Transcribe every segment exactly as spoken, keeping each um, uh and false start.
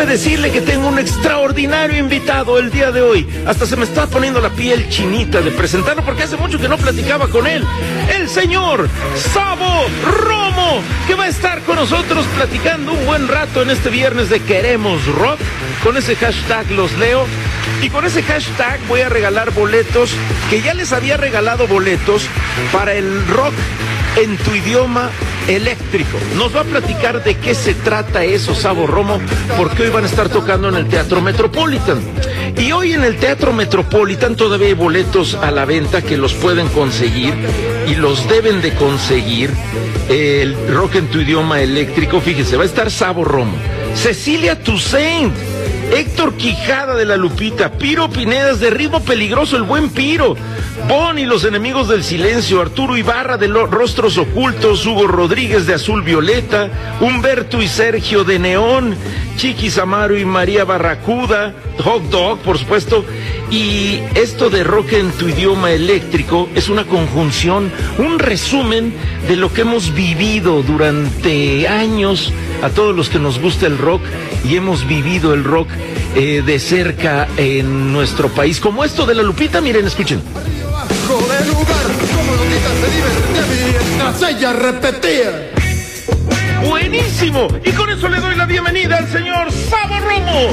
déjeme decirle que tengo un extraordinario invitado el día de hoy. Hasta se me está poniendo la piel chinita de presentarlo porque hace mucho que no platicaba con él. El señor Sabo Romo, que va a estar con nosotros platicando un buen rato en este viernes de Queremos Rock. Con ese hashtag los leo. Y con ese hashtag voy a regalar boletos, que ya les había regalado boletos para el rock en tu idioma eléctrico. Nos va a platicar de qué se trata eso, Sabo Romo, porque hoy van a estar tocando en el Teatro Metropolitan. Y hoy en el Teatro Metropolitan todavía hay boletos a la venta que los pueden conseguir y los deben de conseguir. El rock en tu idioma eléctrico, fíjese, va a estar Sabo Romo, Cecilia Toussaint, Héctor Quijada de La Lupita, Piro Pinedas de Ritmo Peligroso, el buen Piro, Bon y los Enemigos del Silencio, Arturo Ibarra de Los Rostros Ocultos, Hugo Rodríguez de Azul Violeta, Humberto y Sergio de Neón, Chiquis Amaro y María Barracuda, Hot Dog, por supuesto. Y esto de rock en tu idioma eléctrico es una conjunción, un resumen de lo que hemos vivido durante años a todos los que nos gusta el rock y hemos vivido el rock eh, de cerca en nuestro país. Como esto de La Lupita, miren, escuchen. De lugar, como Lupita se divertía mientras ella repetía. Buenísimo. Y con eso le doy la bienvenida al señor Sabo Romo.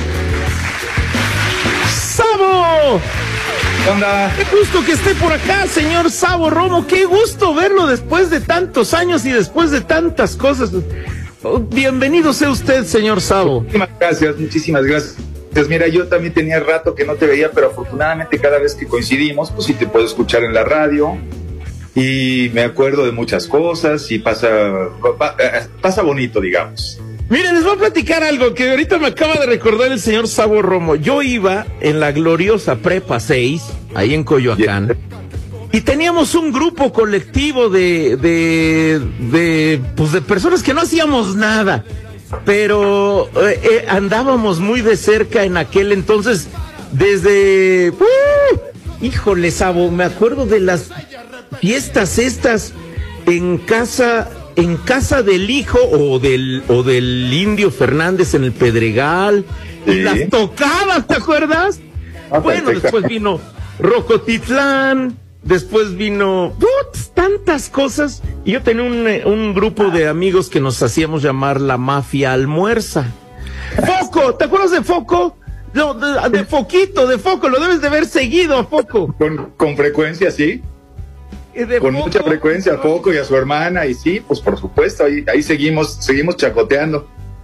¡Sabo! ¿Qué onda? Qué gusto que esté por acá, señor Sabo Romo. Qué gusto verlo después de tantos años y después de tantas cosas. Bienvenido sea usted, señor Sabo. Muchísimas gracias, muchísimas gracias. Pues mira, yo también tenía rato que no te veía, pero afortunadamente cada vez que coincidimos, pues sí te puedo escuchar en la radio y me acuerdo de muchas cosas y pasa, pasa bonito, digamos. Miren, les voy a platicar algo que ahorita me acaba de recordar el señor Sabo Romo. Yo iba en la gloriosa Prepa seis, ahí en Coyoacán, yeah. Y teníamos un grupo colectivo de, de, de, pues de personas que no hacíamos nada, pero eh, eh, andábamos muy de cerca en aquel entonces, desde, uh, híjole, Sabo, me acuerdo de las fiestas estas en casa, en casa del hijo o del, o del Indio Fernández en el Pedregal, sí. Y las tocadas, ¿te acuerdas? Ah, bueno, perfecto. Después vino Rocotitlán. Después vino ¡putz! Tantas cosas. Y yo tenía un, un grupo de amigos que nos hacíamos llamar la Mafia Almuerza. Foco, ¿te acuerdas de Foco? No, de, de Foquito, de Foco, lo debes de haber seguido a Foco. Con, con frecuencia, sí. De con Foco, mucha frecuencia, a Foco y a su hermana, y sí, pues por supuesto, ahí, ahí seguimos, seguimos chacoteando.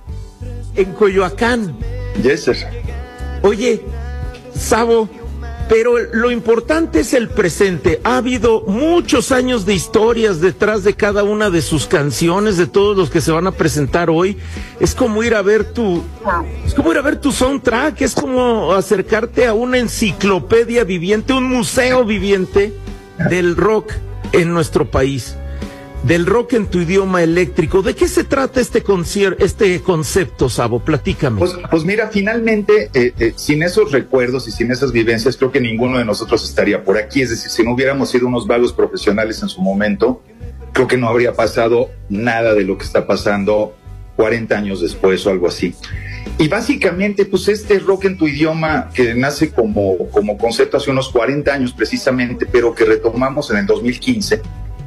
En Coyoacán. Yes, sir. Oye, Sabo, pero lo importante es el presente. Ha habido muchos años de historias detrás de cada una de sus canciones, de todos los que se van a presentar hoy. Es como ir a ver tu, es como ir a ver tu soundtrack, es como acercarte a una enciclopedia viviente, un museo viviente del rock en nuestro país, del rock en tu idioma eléctrico. ¿De qué se trata este concierto, este concepto, Sabo? Platícame. Pues, pues mira, finalmente, eh, eh, sin esos recuerdos y sin esas vivencias, creo que ninguno de nosotros estaría por aquí. Es decir, si no hubiéramos sido unos vagos profesionales en su momento, creo que no habría pasado nada de lo que está pasando cuarenta años después o algo así. Y básicamente, pues este rock en tu idioma que nace como, como concepto hace unos cuarenta años precisamente, pero que retomamos en el dos mil quince,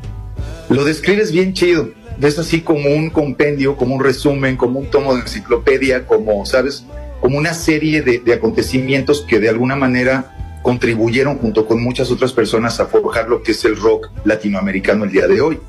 lo describes bien chido. Ves así como un compendio, como un resumen, como un tomo de enciclopedia, como, ¿sabes? Como una serie de, de acontecimientos que de alguna manera contribuyeron junto con muchas otras personas a forjar lo que es el rock latinoamericano el día de hoy.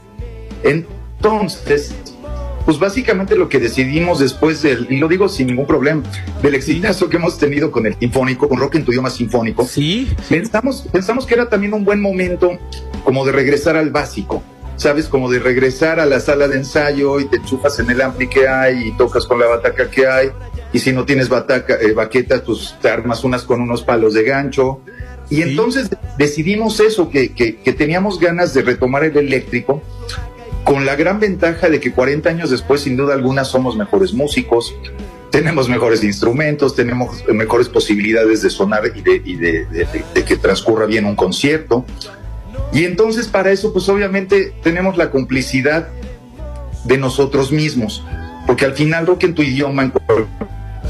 Entonces, pues básicamente lo que decidimos después del, y lo digo sin ningún problema, del exitazo que hemos tenido con el sinfónico, con rock en tu idioma sinfónico, sí, sí. Pensamos, pensamos que era también un buen momento como de regresar al básico. ¿Sabes? Como de regresar a la sala de ensayo y te enchufas en el ampli que hay y tocas con la bataca que hay, y si no tienes bataca, eh, baquetas, pues te armas unas con unos palos de gancho. Y sí. Entonces decidimos eso, que, que, que teníamos ganas de retomar el eléctrico, con la gran ventaja de que cuarenta años después, sin duda alguna, somos mejores músicos, tenemos mejores instrumentos, tenemos mejores posibilidades de sonar y de, y de, de, de, de que transcurra bien un concierto. Y entonces para eso pues obviamente tenemos la complicidad de nosotros mismos, porque al final rock en tu idioma en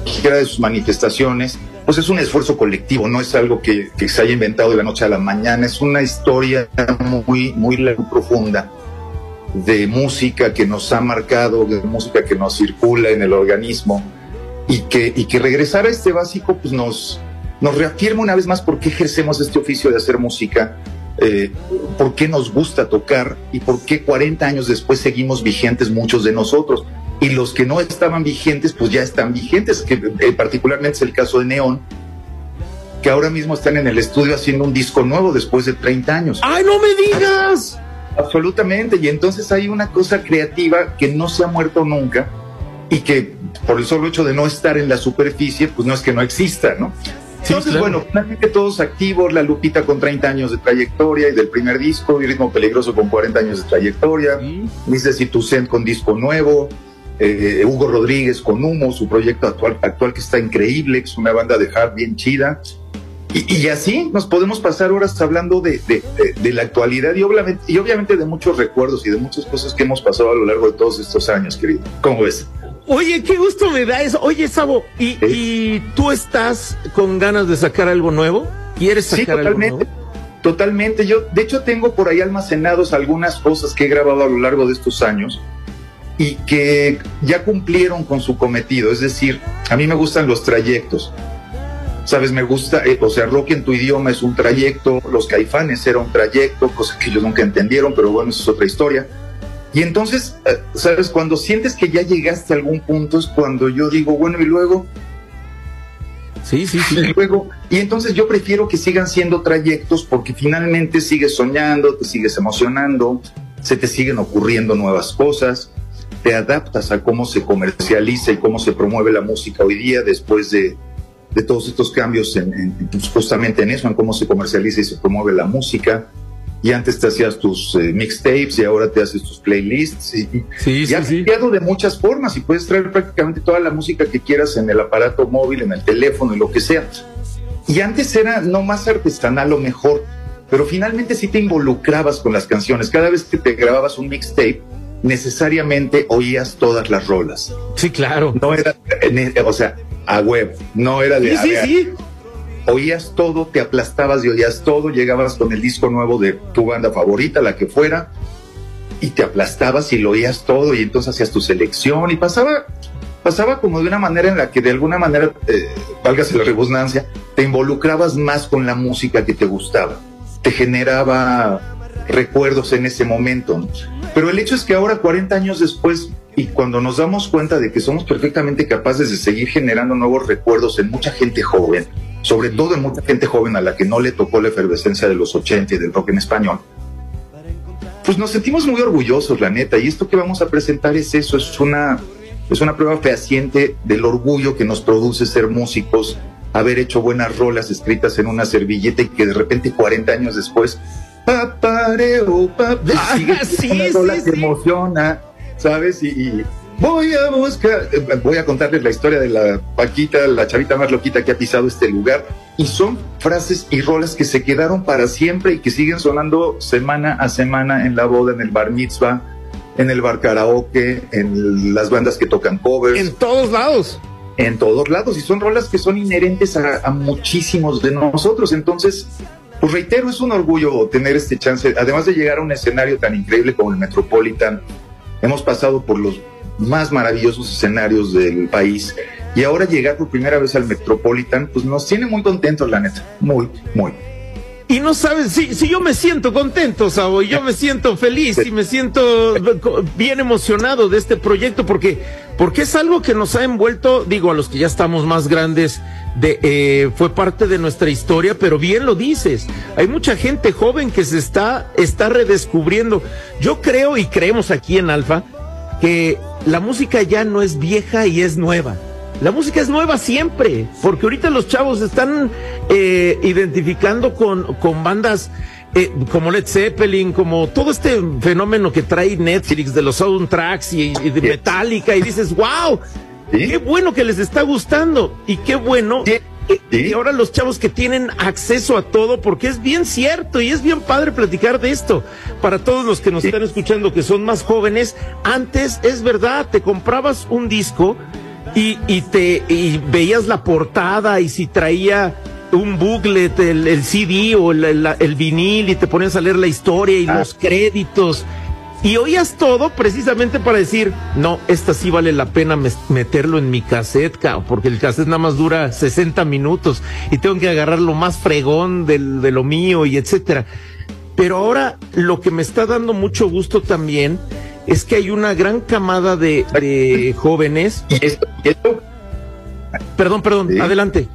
cualquiera de sus manifestaciones, pues es un esfuerzo colectivo, no es algo que, que se haya inventado de la noche a la mañana, es una historia muy, muy, muy profunda de música que nos ha marcado, de música que nos circula en el organismo, y que, y que regresar a este básico pues nos, nos reafirma una vez más por qué ejercemos este oficio de hacer música, eh, por qué nos gusta tocar y por qué cuarenta años después seguimos vigentes muchos de nosotros. Y los que no estaban vigentes, pues ya están vigentes, que eh, particularmente es el caso de Neón, que ahora mismo están en el estudio haciendo un disco nuevo después de treinta años. ¡Ay, no me digas! Absolutamente, y entonces hay una cosa creativa que no se ha muerto nunca y que por el solo hecho de no estar en la superficie, pues no es que no exista, ¿no? Sí, entonces, claro. Bueno, finalmente todos activos, la Lupita con treinta años de trayectoria y del primer disco, y Ritmo Peligroso con cuarenta años de trayectoria, Sí. Mises y Toussaint con disco nuevo, eh, Hugo Rodríguez con Humo, su proyecto actual, actual que está increíble, que es una banda de hard bien chida. Y, y así nos podemos pasar horas hablando de, de, de, de la actualidad y obviamente, y obviamente de muchos recuerdos y de muchas cosas que hemos pasado a lo largo de todos estos años, querido. ¿Cómo ves? Oye, qué gusto me da eso. Oye, Sabo, ¿y, ¿Sí? ¿y tú estás con ganas de sacar algo nuevo? ¿Quieres sacar Sí, algo totalmente. nuevo? Totalmente. Yo, de hecho, tengo por ahí almacenados algunas cosas que he grabado a lo largo de estos años y que ya cumplieron con su cometido. Es decir, a mí me gustan los trayectos. Sabes, me gusta, eh, o sea, Rock en tu idioma es un trayecto, Los Caifanes era un trayecto, cosa que ellos nunca entendieron, pero bueno, eso es otra historia. Y entonces, eh, sabes, cuando sientes que ya llegaste a algún punto es cuando yo digo, bueno, y luego, Sí, sí, sí. y luego, y entonces yo prefiero que sigan siendo trayectos porque finalmente sigues soñando, te sigues emocionando, se te siguen ocurriendo nuevas cosas, te adaptas a cómo se comercializa y cómo se promueve la música hoy día después de de todos estos cambios en, en, pues justamente en eso, en cómo se comercializa y se promueve la música. Y antes te hacías tus eh, mixtapes y ahora te haces tus playlists. Y, Sí, y sí, ha sí. cambiado de muchas formas y puedes traer prácticamente toda la música que quieras en el aparato móvil, en el teléfono y lo que sea. Y antes era no más artesanal o mejor, pero finalmente sí te involucrabas con las canciones. Cada vez que te grababas un mixtape, necesariamente oías todas las rolas. Sí, claro. No era, o sea, a huevo, no era de... Sí, a sí, ver, sí. Oías todo, te aplastabas y oías todo, llegabas con el disco nuevo de tu banda favorita, la que fuera, y te aplastabas y lo oías todo y entonces hacías tu selección y pasaba, pasaba como de una manera en la que de alguna manera, eh, válgase la redundancia, te involucrabas más con la música que te gustaba, te generaba recuerdos en ese momento, ¿no? Pero el hecho es que ahora, cuarenta años después, y cuando nos damos cuenta de que somos perfectamente capaces de seguir generando nuevos recuerdos en mucha gente joven, sobre todo en mucha gente joven a la que no le tocó la efervescencia de los ochenta y del rock en español, pues nos sentimos muy orgullosos, la neta, y esto que vamos a presentar es eso, es una, es una prueba fehaciente del orgullo que nos produce ser músicos, haber hecho buenas rolas escritas en una servilleta y que de repente cuarenta años después, papareo, papareo, Ah, sigue sí, una rola sí, que sí. emociona, ¿sabes? Y, y voy a buscar, eh, voy a contarles la historia de la Paquita, la chavita más loquita que ha pisado este lugar, y son frases y rolas que se quedaron para siempre y que siguen sonando semana a semana en la boda, en el bar mitzvah, en el bar karaoke, en las bandas que tocan covers, En todos lados. en todos lados, y son rolas que son inherentes a, a muchísimos de nosotros. Entonces, pues reitero, es un orgullo tener este chance, además de llegar a un escenario tan increíble como el Metropolitan. Hemos pasado por los más maravillosos escenarios del país y ahora llegar por primera vez al Metropolitan, pues nos tiene muy contentos, la neta, muy, muy. Y no sabes, si, si yo me siento contento, Sabo, y yo me siento feliz y me siento bien emocionado de este proyecto porque, porque es algo que nos ha envuelto, digo, a los que ya estamos más grandes, de, eh, fue parte de nuestra historia, pero bien lo dices, hay mucha gente joven que se está, está redescubriendo. Yo creo y creemos aquí en Alfa que la música ya no es vieja y es nueva. La música es nueva siempre, porque ahorita los chavos están eh, identificando con, con bandas eh, como Led Zeppelin, como todo este fenómeno que trae Netflix de los soundtracks y, y de Metallica, y dices, wow, ¿Sí? qué bueno que les está gustando, y qué bueno Sí. que, Sí. y ahora los chavos que tienen acceso a todo, porque es bien cierto y es bien padre platicar de esto. Para todos los que nos Sí. están escuchando que son más jóvenes, antes es verdad, te comprabas un disco y, y te y veías la portada y si traía un booklet, el, el C D o el, el, el vinil y te ponías a leer la historia y ah. los créditos y oías todo precisamente para decir, no, esta sí vale la pena mes- meterlo en mi cassette, cao, porque el cassette nada más dura sesenta minutos y tengo que agarrar lo más fregón del, de lo mío y etcétera. Pero ahora lo que me está dando mucho gusto también es que hay una gran camada de, de jóvenes. ¿Y esto? ¿Y esto? Perdón, perdón, sí. Adelante.